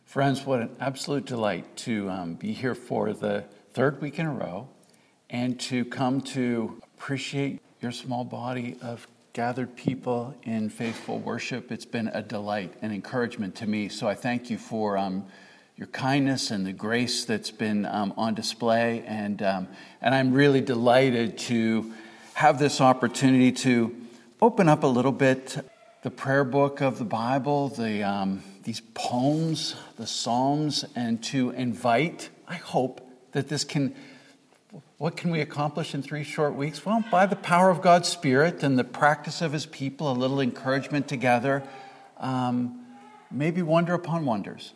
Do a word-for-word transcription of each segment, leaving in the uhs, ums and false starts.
Friends, what an absolute delight to um, be here for the third week in a row and to come to appreciate your small body of gathered people in faithful worship. It's been a delight and encouragement to me. So I thank you for um, your kindness and the grace that's been um, on display. And, um, and I'm really delighted to have this opportunity to open up a little bit the prayer book of the Bible, the um, these poems, the Psalms, and to invite, I hope, that this can, what can we accomplish in three short weeks? Well, by the power of God's Spirit and the practice of His people, a little encouragement together, um, maybe wonder upon wonders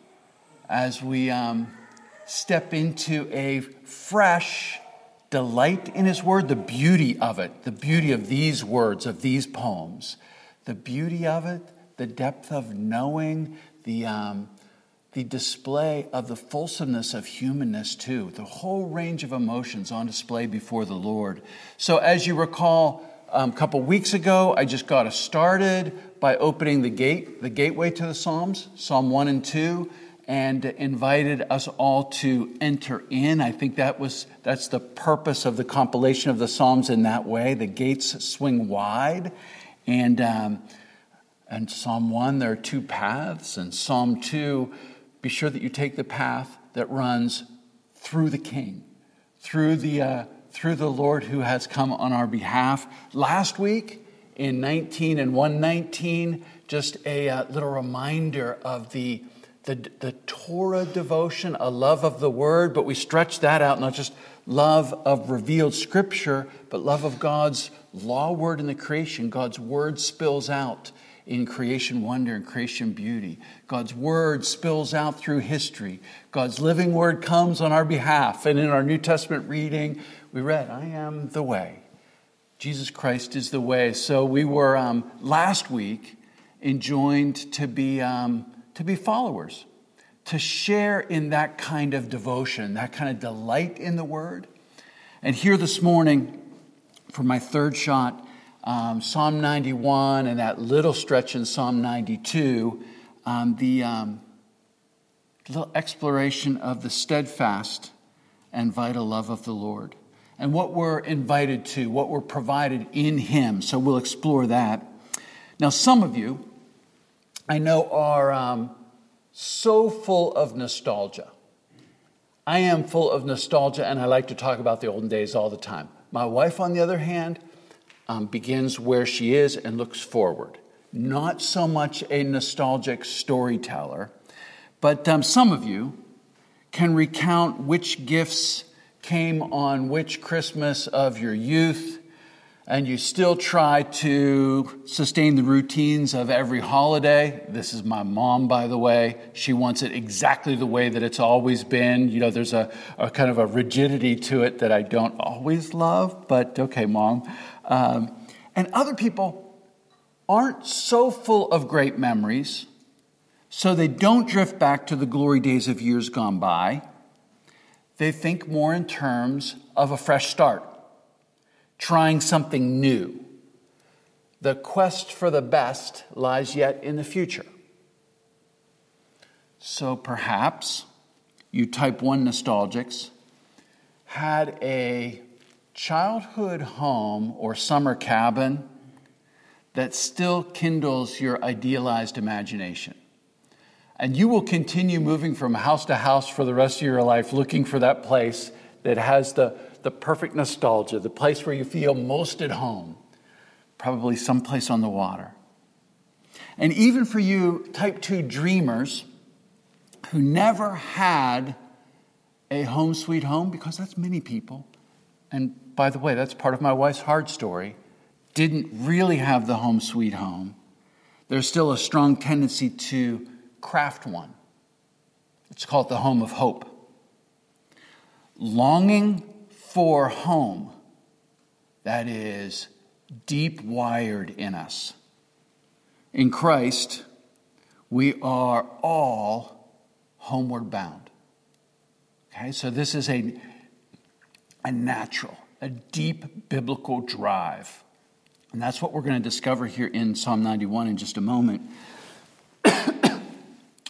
as we um, step into a fresh delight in His Word, the beauty of it, the beauty of these words, of these poems. The beauty of it, the depth of knowing, the um, the display of the fulsomeness of humanness too, the whole range of emotions on display before the Lord. So as you recall, um, a couple weeks ago, I just got us started by opening the gate, the gateway to the Psalms, Psalm one and two, and invited us all to enter in. I think that was that's the purpose of the compilation of the Psalms in that way. The gates swing wide. And um, and Psalm one, there are two paths. And Psalm two, be sure that you take the path that runs through the King, through the uh, through the Lord who has come on our behalf. Last week in nineteen and one nineteen, just a uh, little reminder of the, the the Torah devotion, a love of the Word, but we stretch that out, not just love of revealed Scripture, but love of God's law word in the creation. God's word spills out in creation wonder and creation beauty. God's word spills out through history. God's living word comes on our behalf. And in our New Testament reading, we read, I am the way. Jesus Christ is the way. So we were um, last week enjoined to be um, to be followers, to share in that kind of devotion, that kind of delight in the word. And here this morning, for my third shot, um, Psalm ninety-one and that little stretch in Psalm ninety-two, um, the um, little exploration of the steadfast and vital love of the Lord. And what we're invited to, what we're provided in Him. So we'll explore that. Now, some of you, I know, are um, so full of nostalgia. I am full of nostalgia, and I like to talk about the olden days all the time. My wife, on the other hand, um, begins where she is and looks forward. Not so much a nostalgic storyteller, but um, some of you can recount which gifts came on which Christmas of your youth, and you still try to sustain the routines of every holiday. This is my mom, by the way. She wants it exactly the way that it's always been. You know, there's a, a kind of a rigidity to it that I don't always love, but okay, Mom. Um, and other people aren't so full of great memories, so they don't drift back to the glory days of years gone by. They think more in terms of a fresh start, trying something new. The quest for the best lies yet in the future. So perhaps you type one nostalgics had a childhood home or summer cabin that still kindles your idealized imagination. And you will continue moving from house to house for the rest of your life looking for that place that has the the perfect nostalgia, the place where you feel most at home, probably someplace on the water. And even for you type two dreamers who never had a home sweet home, because that's many people, and by the way, that's part of my wife's hard story, didn't really have the home sweet home, there's still a strong tendency to craft one. It's called the home of hope. Longing for home that is deep wired in us. In Christ, we are all homeward bound. Okay, so this is a, a natural, a deep biblical drive. And that's what we're going to discover here in Psalm ninety-one in just a moment.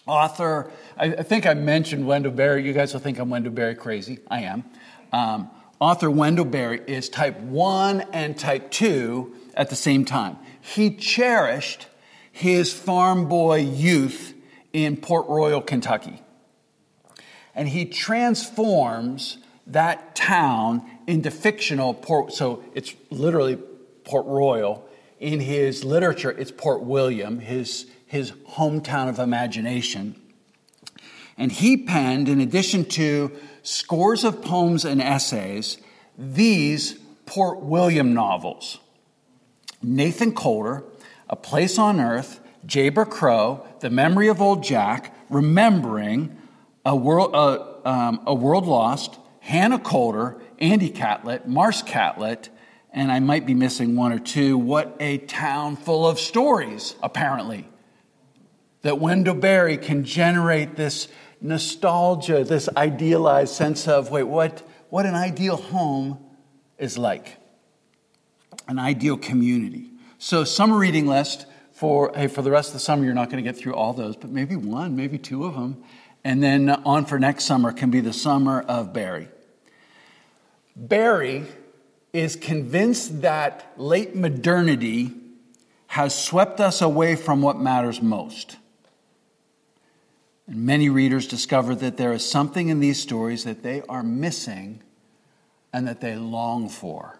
Author, I, I think I mentioned Wendell Berry. You guys will think I'm Wendell Berry crazy. I am. Um, author Wendell Berry is type one and type two at the same time. He cherished his farm boy youth in Port Royal, Kentucky. And he transforms that town into fictional Port, so it's literally Port Royal. In his literature, it's Port William, his, his hometown of imagination. And he penned, in addition to scores of poems and essays, these Port William novels. Nathan Coulter, A Place on Earth, Jayber Crow, The Memory of Old Jack, Remembering, A World, uh, um, A World Lost, Hannah Coulter, Andy Catlett, Mars Catlett, and I might be missing one or two. What a town full of stories, apparently. That Wendell Berry can generate this nostalgia, this idealized sense of, wait, what, what an ideal home is like. An ideal community. So summer reading list for, hey, for the rest of the summer, you're not going to get through all those, but maybe one, maybe two of them. And then on for next summer can be the summer of Berry. Berry is convinced that late modernity has swept us away from what matters most. And many readers discover that there is something in these stories that they are missing and that they long for.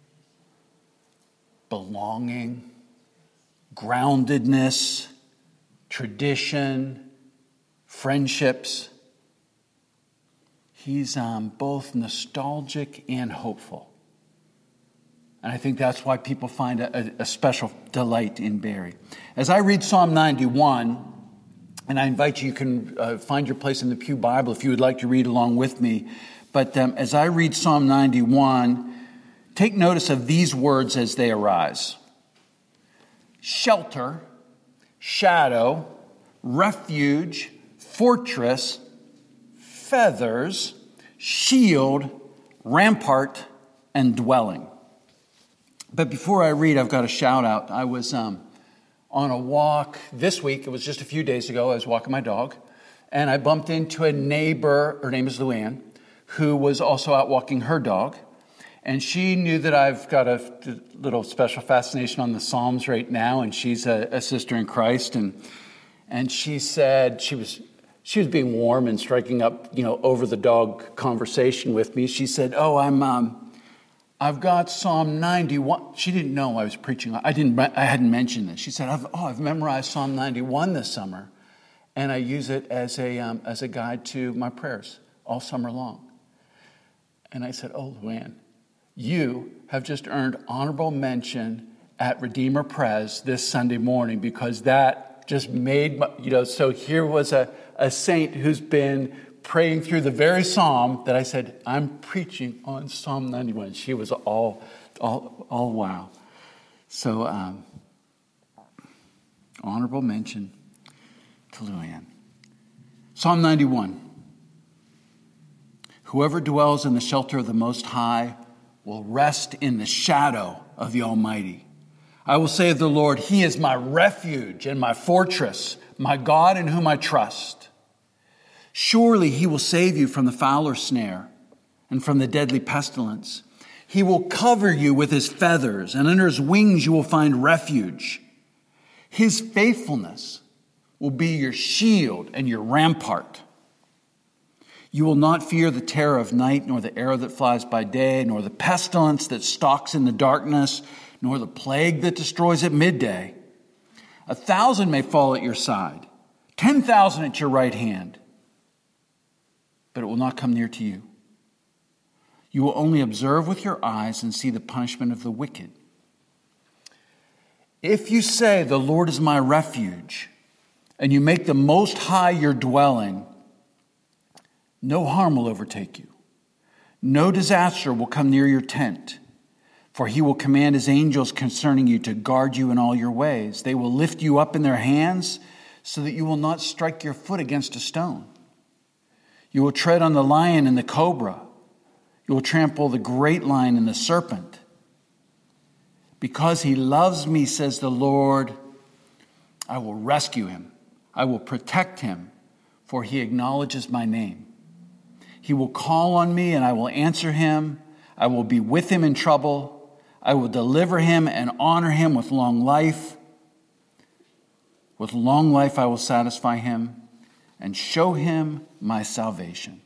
Belonging, groundedness, tradition, friendships. He's um, both nostalgic and hopeful. And I think that's why people find a, a special delight in Berry. As I read Psalm ninety-one, and I invite you, you can uh, find your place in the Pew Bible if you would like to read along with me. But um, as I read Psalm ninety-one, take notice of these words as they arise. Shelter, shadow, refuge, fortress, feathers, shield, rampart, and dwelling. But before I read, I've got a shout out. I was um, on a walk this week. It was just a few days ago. I was walking my dog, and I bumped into a neighbor. Her name is Luann, who was also out walking her dog. And she knew that I've got a little special fascination on the Psalms right now, and she's a, a sister in Christ. And and she said she was she was being warm and striking up, you know, over the dog conversation with me. She said, "Oh, I'm." Um, I've got Psalm ninety-one. She didn't know I was preaching. I didn't. I hadn't mentioned this. She said, I've, "Oh, I've memorized Psalm ninety-one this summer, and I use it as a um, as a guide to my prayers all summer long." And I said, "Oh, Luann, you have just earned honorable mention at Redeemer Pres this Sunday morning because that just made my, you know." So here was a a saint who's been praying through the very psalm that I said, I'm preaching on Psalm ninety-one. She was all, all, all wow. So, um, honorable mention to Luann. Psalm ninety-one. Whoever dwells in the shelter of the Most High will rest in the shadow of the Almighty. I will say of the Lord, He is my refuge and my fortress, my God in whom I trust. Surely He will save you from the fowler's snare and from the deadly pestilence. He will cover you with His feathers, and under His wings you will find refuge. His faithfulness will be your shield and your rampart. You will not fear the terror of night, nor the arrow that flies by day, nor the pestilence that stalks in the darkness, nor the plague that destroys at midday. A thousand may fall at your side, ten thousand at your right hand, but it will not come near to you. You will only observe with your eyes and see the punishment of the wicked. If you say, the Lord is my refuge, and you make the Most High your dwelling, no harm will overtake you. No disaster will come near your tent, for He will command His angels concerning you to guard you in all your ways. They will lift you up in their hands so that you will not strike your foot against a stone. You will tread on the lion and the cobra. You will trample the great lion and the serpent. Because He loves me, says the Lord, I will rescue Him. I will protect Him. for he acknowledges my name. He will call on me, and I will answer him. I will be with him in trouble. I will deliver him and honor him with long life. With long life I will satisfy him and show him my salvation.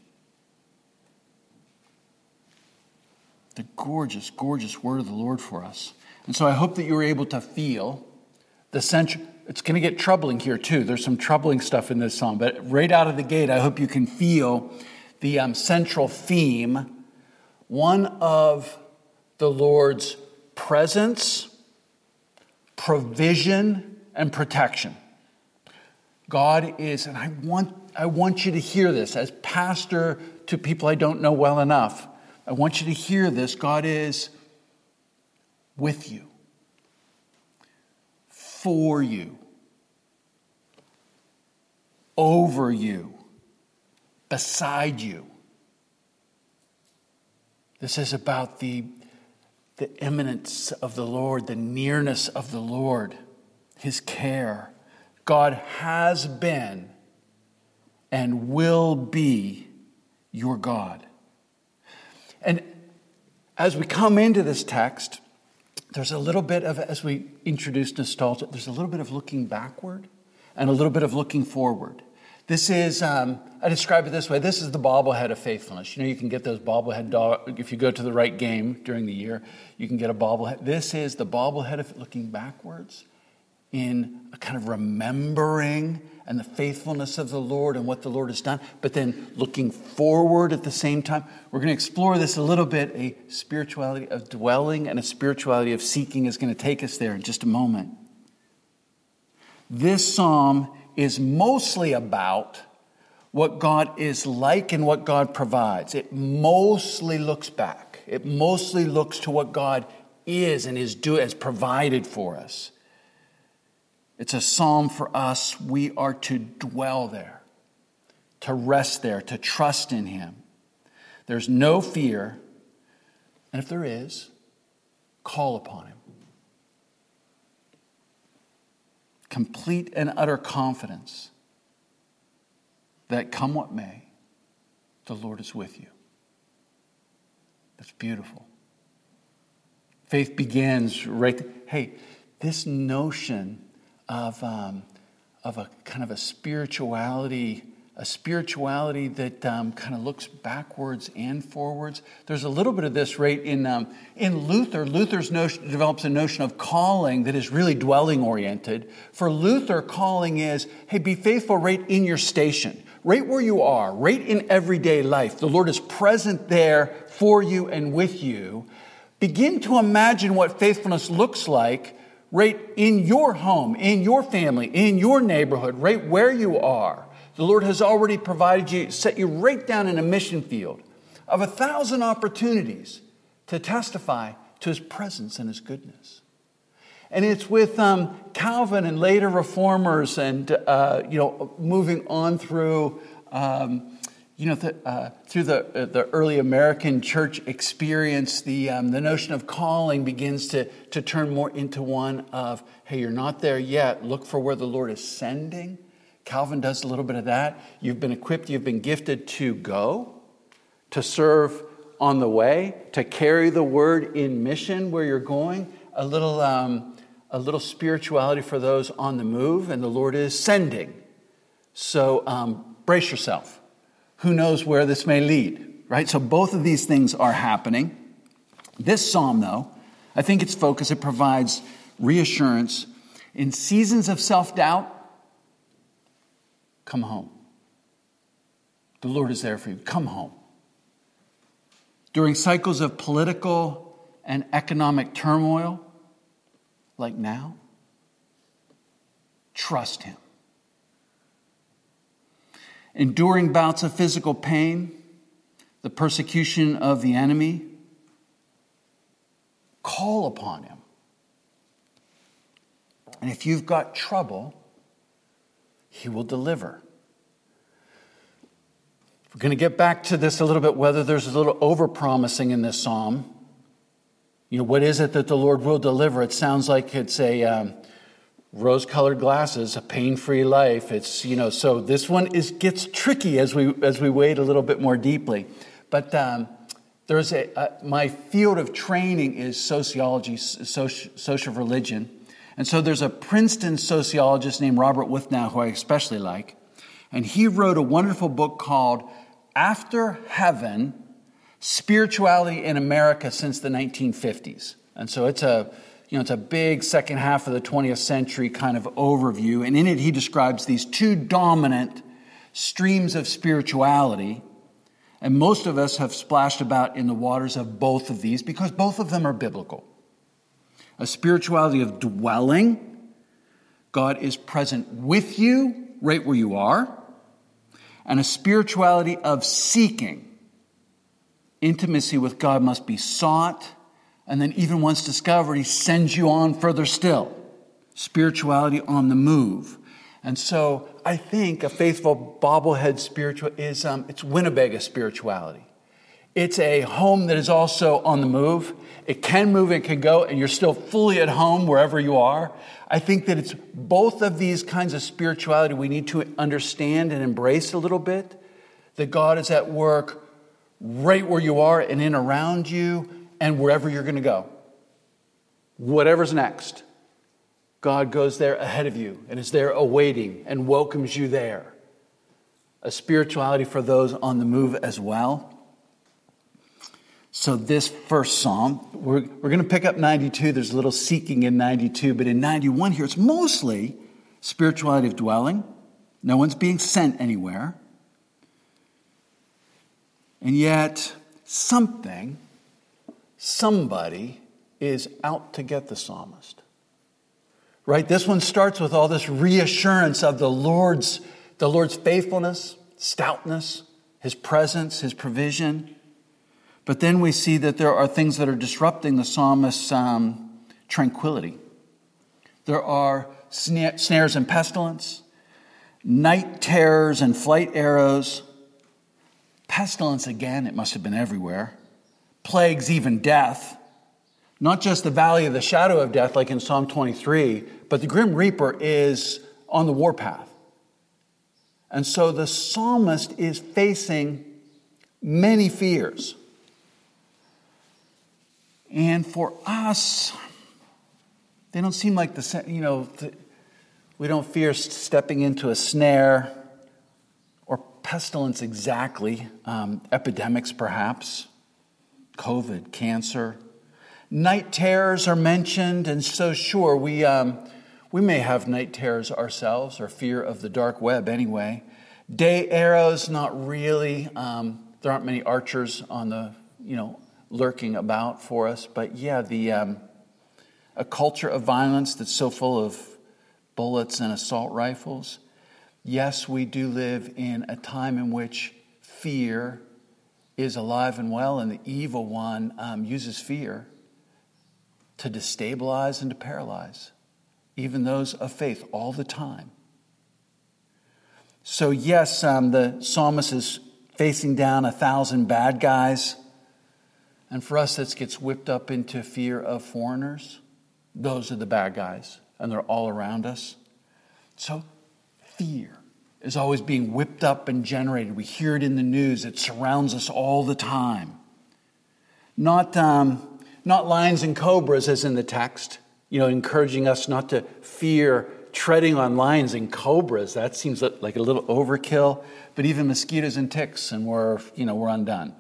The gorgeous, gorgeous word of the Lord for us. And so I hope that you were able to feel the central. It's going to get troubling here too. There's some troubling stuff in this psalm. But right out of the gate, I hope you can feel the um, central theme, one of the Lord's presence, provision, and protection. God is, and I want I want you to hear this as pastor to people I don't know well enough. I want you to hear this. God is with you, for you, over you, beside you. This is about the, the imminence of the Lord, the nearness of the Lord, his care. God has been and will be your God. And as we come into this text, there's a little bit of, as we introduce nostalgia, there's a little bit of looking backward and a little bit of looking forward. This is, um, I describe it this way, this is the bobblehead of faithfulness. You know, you can get those bobblehead, dog, if you go to the right game during the year, you can get a bobblehead. This is the bobblehead of looking backwards in a kind of remembering and the faithfulness of the Lord and what the Lord has done, but then looking forward at the same time. We're going to explore this a little bit. A spirituality of dwelling and a spirituality of seeking is going to take us there in just a moment. This psalm is mostly about what God is like and what God provides. It mostly looks back. It mostly looks to what God is and is do has provided for us. It's a psalm for us. We are to dwell there, to rest there, to trust in him. There's no fear, and if there is, call upon him. Complete and utter confidence that come what may, the Lord is with you. That's beautiful. Faith begins right there. Hey, this notion of um, of a kind of a spirituality, a spirituality that um, kind of looks backwards and forwards. There's a little bit of this right in um, in Luther. Luther's notion develops a notion of calling that is really dwelling oriented. For Luther, calling is, hey, be faithful right in your station, right where you are, right in everyday life. The Lord is present there for you and with you. Begin to imagine what faithfulness looks like right in your home, in your family, in your neighborhood, right where you are. The Lord has already provided you, set you right down in a mission field of a thousand opportunities to testify to his presence and his goodness. And it's with um, Calvin and later reformers and, uh, you know, moving on through, um, you know, the, uh, through the uh, the early American church experience, the um, the notion of calling begins to, to turn more into one of, hey, you're not there yet. Look for where the Lord is sending. Calvin does a little bit of that. You've been equipped, you've been gifted to go, to serve on the way, to carry the word in mission where you're going. A little, um, a little spirituality for those on the move, and the Lord is sending. So um, brace yourself. Who knows where this may lead, right? So both of these things are happening. This psalm, though, I think its focus, it provides reassurance. In seasons of self-doubt, come home. The Lord is there for you. Come home. During cycles of political and economic turmoil, like now, trust him. Enduring bouts of physical pain, the persecution of the enemy, call upon him. And if you've got trouble, he will deliver. We're going to get back to this a little bit, whether there's a little over-promising in this psalm. You know, what is it that the Lord will deliver? It sounds like it's a, um, rose-colored glasses, a pain-free life. It's, you know, so this one is gets tricky as we as we wade a little bit more deeply. But um, there's a, a my field of training is sociology, social, social religion, and so there's a Princeton sociologist named Robert Wuthnow who I especially like, and he wrote a wonderful book called After Heaven: Spirituality in America Since the nineteen fifties. And so it's a You know, it's a big second half of the twentieth century kind of overview. And in it, he describes these two dominant streams of spirituality. And most of us have splashed about in the waters of both of these because both of them are biblical. A spirituality of dwelling. God is present with you right where you are. And a spirituality of seeking. Intimacy with God must be sought. And then even once discovered, he sends you on further still. Spirituality on the move. And so I think a faithful bobblehead spiritual is, um, it's Winnebago spirituality. It's a home that is also on the move. It can move, it can go, and you're still fully at home wherever you are. I think that it's both of these kinds of spirituality we need to understand and embrace a little bit. That God is at work right where you are and in around you, and wherever you're going to go. Whatever's next, God goes there ahead of you and is there awaiting and welcomes you there. A spirituality for those on the move as well. So this first psalm, we're, we're going to pick up ninety-two. There's a little seeking in ninety-two, but in ninety-one here, it's mostly spirituality of dwelling. No one's being sent anywhere. And yet, something... Somebody is out to get the psalmist. Right? This one starts with all this reassurance of the Lord's, the Lord's faithfulness, stoutness, his presence, his provision. But then we see that there are things that are disrupting the psalmist's um, tranquility. There are sna- snares and pestilence, night terrors and flight arrows. Pestilence again, it must have been everywhere. Plagues, even death. Not just the valley of the shadow of death like in Psalm twenty-three, but the grim reaper is on the warpath. And so the psalmist is facing many fears. And for us, they don't seem like the, you know, we don't fear stepping into a snare or pestilence exactly, um, epidemics perhaps. COVID, cancer. Night terrors are mentioned, and so sure, we um, we may have night terrors ourselves, or fear of the dark web anyway. Day arrows, not really. Um, there aren't many archers on the, you know, lurking about for us. But yeah, the um, a culture of violence that's so full of bullets and assault rifles. Yes, we do live in a time in which fear is alive and well, and the evil one um, uses fear to destabilize and to paralyze even those of faith all the time. So yes, um, the psalmist is facing down a thousand bad guys, and for us this gets whipped up into fear of foreigners. Those are the bad guys, and they're all around us. So fear is always being whipped up and generated. We hear it in the news. It surrounds us all the time. Not, um, not lions and cobras as in the text, you know, encouraging us not to fear treading on lions and cobras. That seems like a little overkill. But even mosquitoes and ticks, and we're, you know, we're undone.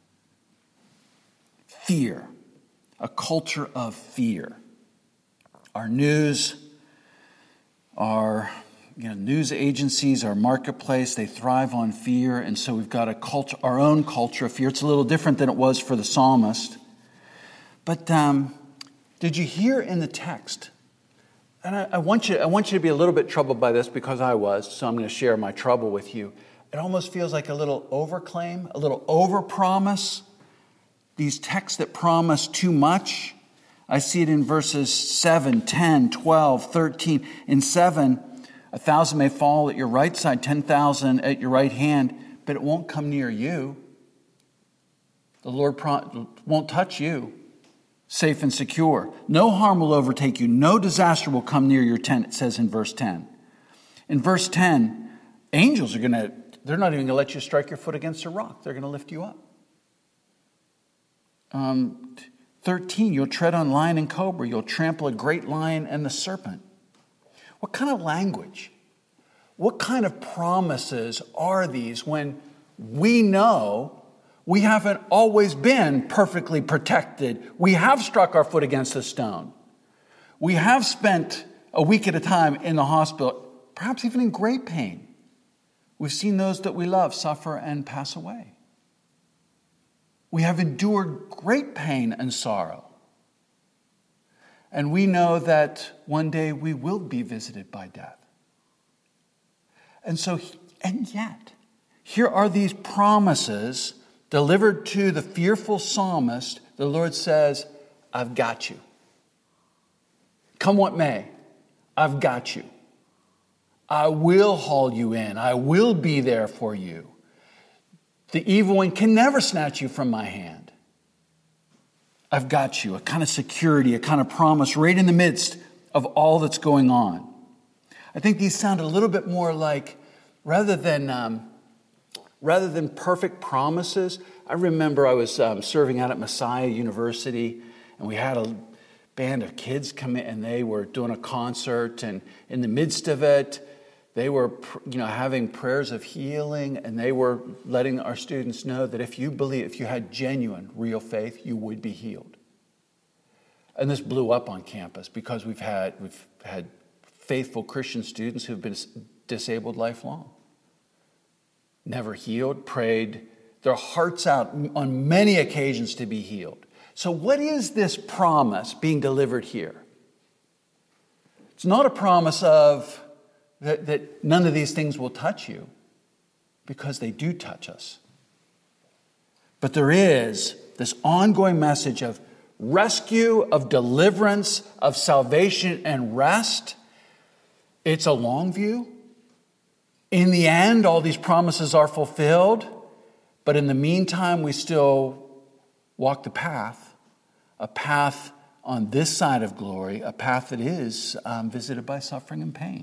Fear, a culture of fear. Our news, our You know, news agencies, our marketplace, they thrive on fear. And so we've got a culture, our own culture of fear. It's a little different than it was for the psalmist. But um, did you hear in the text? And I, I want you, I want you to be a little bit troubled by this because I was. So I'm going to share my trouble with you. It almost feels like a little overclaim, a little overpromise. These texts that promise too much. I see it in verses seven, ten, twelve, thirteen. In seven, a thousand may fall at your right side, ten thousand at your right hand, but it won't come near you. The Lord pro- won't touch you. safe and secure. No harm will overtake you. No disaster will come near your tent, it says in verse ten. In verse ten, angels are going to, they're not even going to let you strike your foot against a rock. They're going to lift you up. Um, thirteen, you'll tread on lion and cobra. You'll trample a great lion and the serpent. What kind of language? What kind of promises are these when we know we haven't always been perfectly protected? We have struck our foot against a stone. We have spent a week at a time in the hospital, perhaps even in great pain. We've seen those that we love suffer and pass away. We have endured great pain and sorrow. And we know that one day we will be visited by death. And so, and yet, here are these promises delivered to the fearful psalmist. The Lord says, I've got you. Come what may, I've got you. I will haul you in. I will be there for you. The evil one can never snatch you from my hand. I've got you. A kind of security, a kind of promise right in the midst of all that's going on. I think these sound a little bit more like, rather than um, rather than perfect promises. I remember I was um, serving out at Messiah University, and we had a band of kids come in, and they were doing a concert, and in the midst of it, they were, you know, having prayers of healing, and they were letting our students know that if you believe, if you had genuine, real faith, you would be healed. And this blew up on campus because we've had we've had faithful Christian students who've been disabled lifelong. Never healed, prayed their hearts out on many occasions to be healed. So what is this promise being delivered here? It's not a promise of that, that none of these things will touch you, because they do touch us. But there is this ongoing message of rescue, of deliverance, of salvation and rest. It's a long view. In the end, all these promises are fulfilled. But in the meantime, we still walk the path, a path on this side of glory, a path that is um, visited by suffering and pain.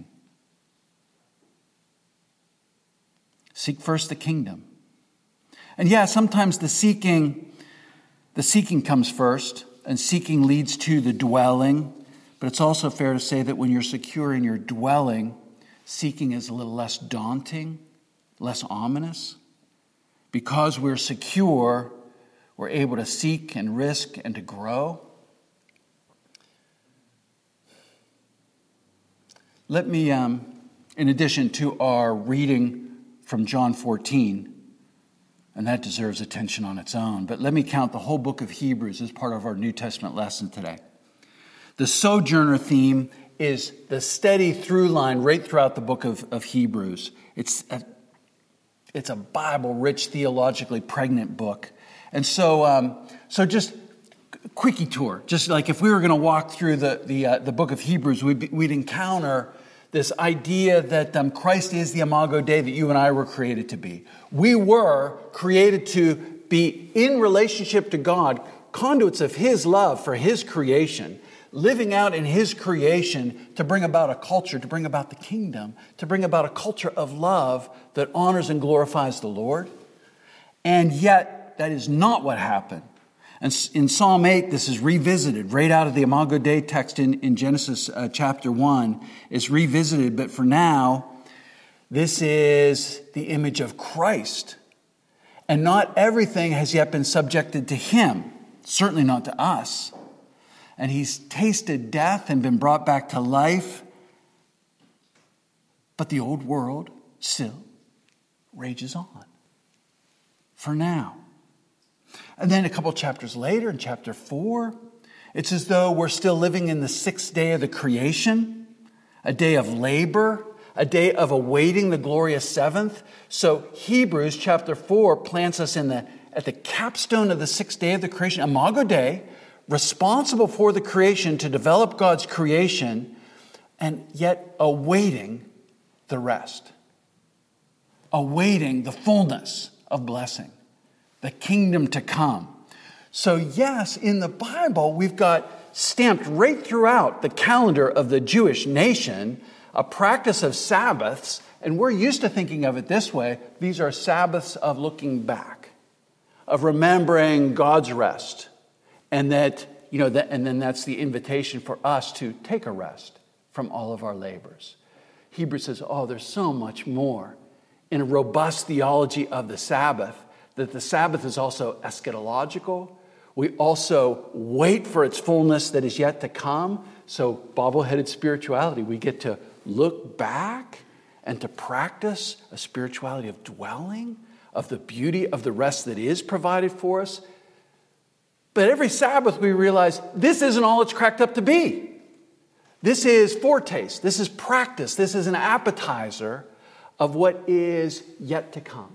Seek first the kingdom. And yeah, sometimes the seeking, the seeking comes first, and seeking leads to the dwelling. But it's also fair to say that when you're secure in your dwelling, seeking is a little less daunting, less ominous. Because we're secure, we're able to seek and risk and to grow. Let me, um, in addition to our reading from John fourteen, and that deserves attention on its own, but let me count the whole book of Hebrews as part of our New Testament lesson today. The sojourner theme is the steady through line right throughout the book of, of Hebrews. It's a, it's a Bible-rich, theologically pregnant book. And so um, so just quickie tour. Just like if we were going to walk through the, the, uh, the book of Hebrews, we'd, we'd encounter this idea that um, Christ is the Imago Dei that you and I were created to be. We were created to be in relationship to God, conduits of His love for His creation, living out in His creation to bring about a culture, to bring about the kingdom, to bring about a culture of love that honors and glorifies the Lord. And yet, that is not what happened. And in Psalm eight, this is revisited right out of the Imago Dei text in, in Genesis uh, chapter one. It's revisited, but for now, this is the image of Christ. And not everything has yet been subjected to Him, certainly not to us. And He's tasted death and been brought back to life. But the old world still rages on. For now. And then a couple chapters later, in chapter four, it's as though we're still living in the sixth day of the creation, a day of labor, a day of awaiting the glorious seventh. So Hebrews chapter four plants us in the at the capstone of the sixth day of the creation, Imago Dei, responsible for the creation to develop God's creation, and yet awaiting the rest, awaiting the fullness of blessing, the kingdom to come. So yes, in the Bible, we've got stamped right throughout the calendar of the Jewish nation a practice of Sabbaths, and we're used to thinking of it this way. These are Sabbaths of looking back, of remembering God's rest, and that, you know, that, and then that's the invitation for us to take a rest from all of our labors. Hebrews says, oh, there's so much more in a robust theology of the Sabbath, that the Sabbath is also eschatological. We also wait for its fullness that is yet to come. So bobble-headed spirituality, we get to look back and to practice a spirituality of dwelling, of the beauty of the rest that is provided for us. But every Sabbath we realize this isn't all it's cracked up to be. This is foretaste, this is practice, this is an appetizer of what is yet to come.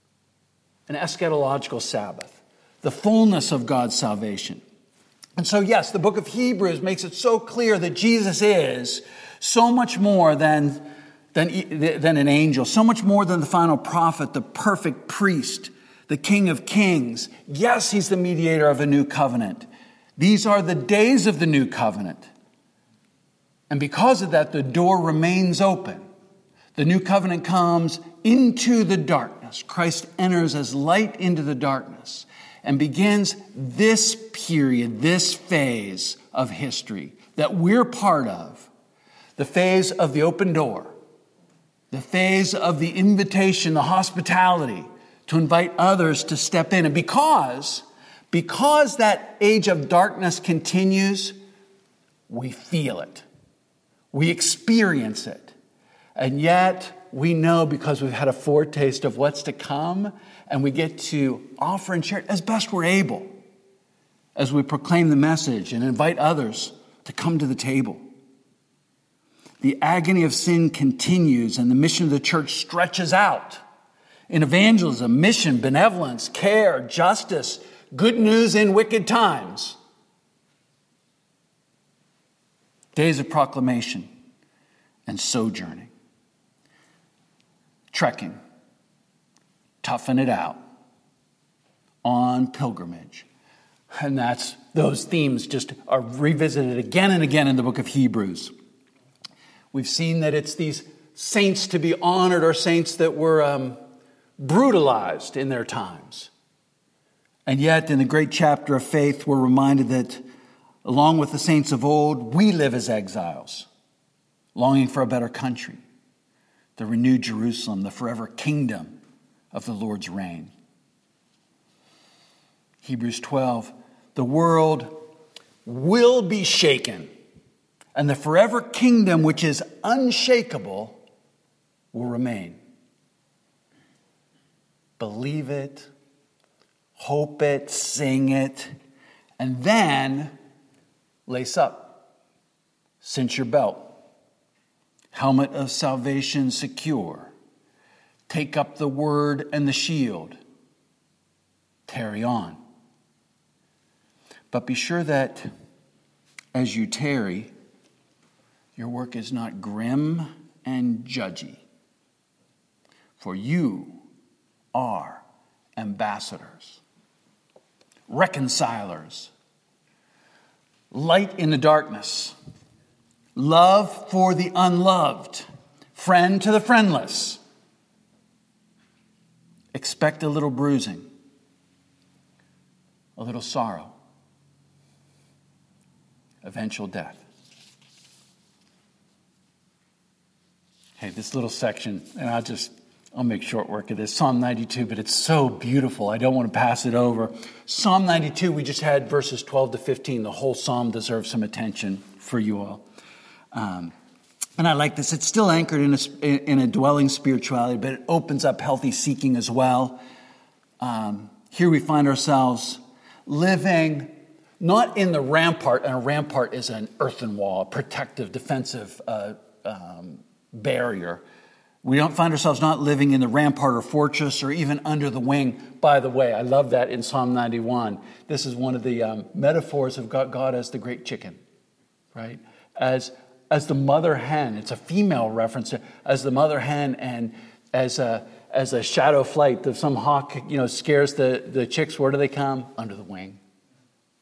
An eschatological Sabbath, the fullness of God's salvation. And so, yes, the book of Hebrews makes it so clear that Jesus is so much more than, than, than an angel, so much more than the final prophet, the perfect priest, the King of Kings. Yes, he's the mediator of a new covenant. These are the days of the new covenant. And because of that, the door remains open. The new covenant comes into the darkness. Christ enters as light into the darkness and begins this period, this phase of history that we're part of. The phase of the open door. The phase of the invitation, the hospitality to invite others to step in. And because, because that age of darkness continues, we feel it. We experience it. And yet we know, because we've had a foretaste of what's to come, and we get to offer and share it as best we're able as we proclaim the message and invite others to come to the table. The agony of sin continues, and the mission of the church stretches out in evangelism, mission, benevolence, care, justice, good news in wicked times. Days of proclamation and sojourning. Trekking, toughen it out, on pilgrimage. And that's, those themes just are revisited again and again in the book of Hebrews. We've seen that it's these saints to be honored, or saints that were um, brutalized in their times. And yet in the great chapter of faith, we're reminded that along with the saints of old, we live as exiles, longing for a better country, the renewed Jerusalem, the forever kingdom of the Lord's reign. Hebrews twelve, the world will be shaken, and the forever kingdom, which is unshakable, will remain. Believe it, hope it, sing it, and then lace up, cinch your belt, helmet of salvation secure, take up the word and the shield, tarry on. But be sure that as you tarry, your work is not grim and judgy, for you are ambassadors, reconcilers, light in the darkness, love for the unloved, friend to the friendless. Expect a little bruising, a little sorrow, eventual death. Hey, this little section, and I'll just, I'll make short work of this, Psalm ninety-two, but it's so beautiful. I don't want to pass it over. Psalm ninety-two, we just had verses twelve to fifteen. The whole psalm deserves some attention for you all. Um, and I like this. It's still anchored in a, in a dwelling spirituality, but it opens up healthy seeking as well. Um, here we find ourselves living not in the rampart, and a rampart is an earthen wall, a protective, defensive uh, um, barrier. We don't find ourselves not living in the rampart or fortress or even under the wing. By the way, I love that in Psalm ninety-one. This is one of the um, metaphors of God, God as the great chicken, right? As as the mother hen. It's a female reference. As the mother hen, and as a as a shadow flight of some hawk, you know, scares the, the chicks. Where do they come? Under the wing.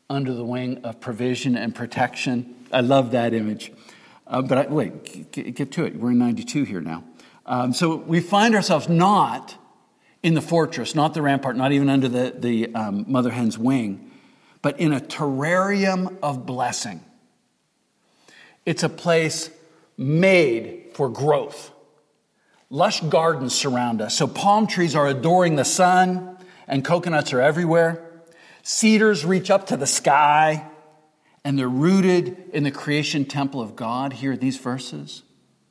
under the wing of provision and protection. I love that image. Uh, but I, wait, get, get to it. We're in ninety-two here now. Um, so we find ourselves not in the fortress, not the rampart, not even under the, the um, mother hen's wing, but in a terrarium of blessing. It's a place made for growth. Lush gardens surround us. So palm trees are adoring the sun, and coconuts are everywhere. Cedars reach up to the sky, and they're rooted in the creation temple of God. Here are these verses.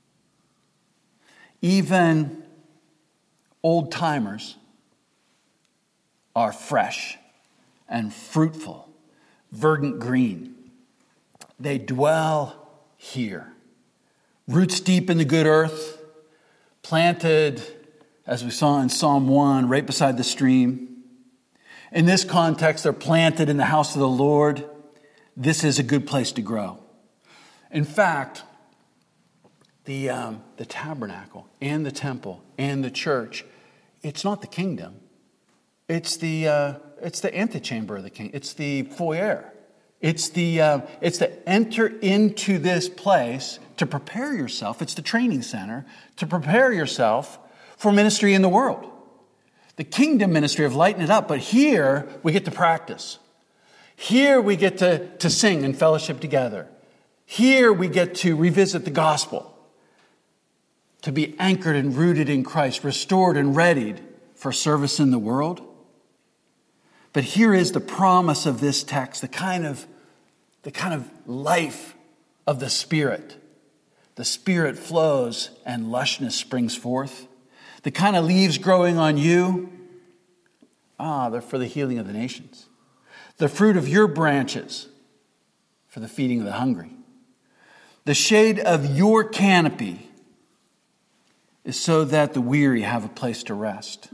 Even old timers are fresh and fruitful, verdant green. They dwell here. Roots deep in the good earth, planted, as we saw in Psalm one, right beside the stream. In this context, they're planted in the house of the Lord. This is a good place to grow. In fact, the, um, the tabernacle and the temple and the church, it's not the kingdom. It's the, uh, it's the antechamber of the king. It's the foyer. It's the, uh, it's to enter into this place to prepare yourself. It's the training center to prepare yourself for ministry in the world. The kingdom ministry of lighting it up. But here we get to practice. Here we get to, to sing and fellowship together. Here we get to revisit the gospel. To be anchored and rooted in Christ, restored and readied for service in the world. But here is the promise of this text, the kind of, the kind of life of the Spirit. The Spirit flows and lushness springs forth. The kind of leaves growing on you, ah, they're for the healing of the nations. The fruit of your branches for the feeding of the hungry. The shade of your canopy is so that the weary have a place to rest.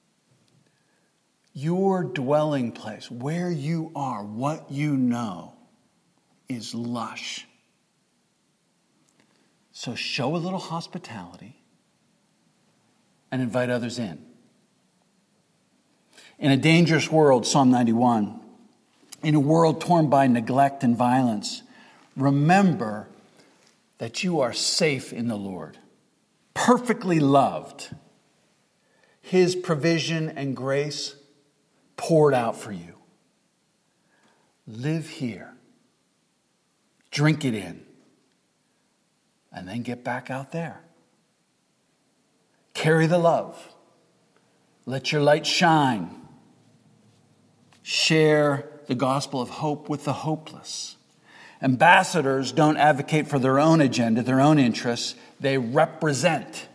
Your dwelling place, where you are, what you know, is lush. So show a little hospitality and invite others in. In a dangerous world, Psalm ninety-one, in a world torn by neglect and violence, remember that you are safe in the Lord, perfectly loved, His provision and grace poured out for you. Live here, drink it in, and then get back out there. Carry the love. Let your light shine. Share the gospel of hope with the hopeless. Ambassadors don't advocate for their own agenda, their own interests. They represent.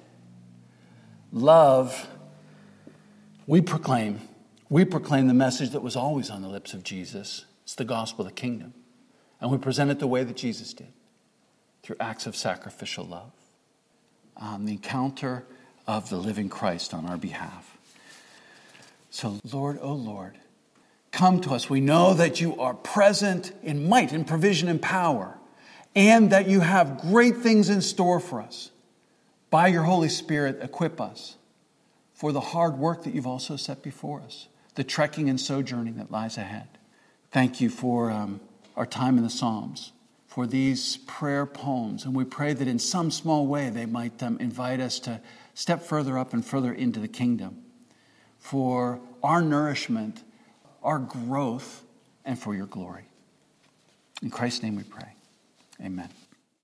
Love, we proclaim. We proclaim the message that was always on the lips of Jesus. It's the gospel of the kingdom. And we present it the way that Jesus did, through acts of sacrificial love. Um, the encounter of the living Christ on our behalf. So, Lord, oh Lord, come to us. We know that you are present in might and provision and power, and that you have great things in store for us. By your Holy Spirit, equip us for the hard work that you've also set before us, the trekking and sojourning that lies ahead. Thank you for um, our time in the Psalms, for these prayer poems, and we pray that in some small way they might um, invite us to step further up and further into the kingdom, for our nourishment, our growth, and for your glory. In Christ's name we pray. Amen.